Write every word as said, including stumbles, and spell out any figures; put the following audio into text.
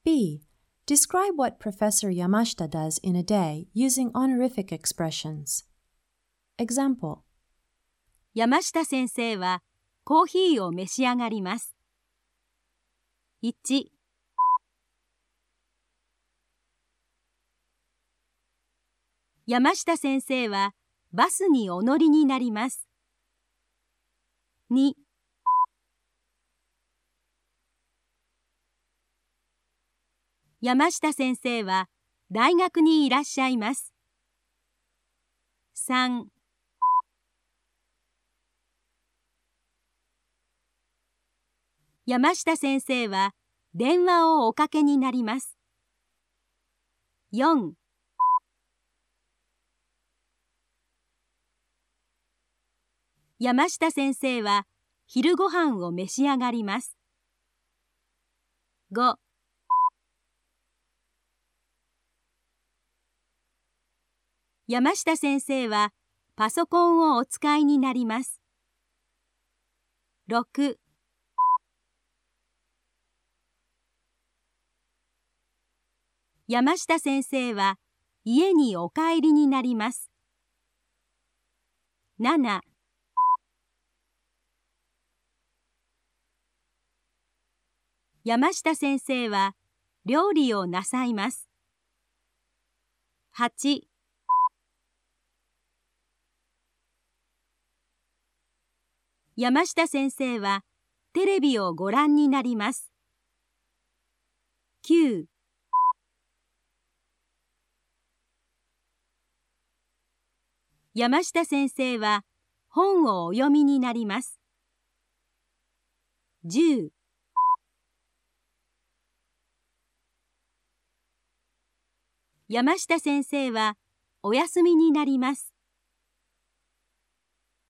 B. Describe what Professor Yamashita does in a day using honorific expressions. Example. 山下先生はコーヒーを召し上がります。いち、山下先生はバスにお乗りになります。に、山下先生は大学にいらっしゃいます。さん、山下先生は電話をおかけになります。よん、山下先生は昼ごはんを召し上がります。ご、山下先生はパソコンをお使いになります。ろく、山下先生は家にお帰りになります。なな、山下先生は料理をなさいます。はち、山下先生はテレビをご覧になります。きゅう、山下先生は本をお読みになります。じゅう、山下先生はお休みになります。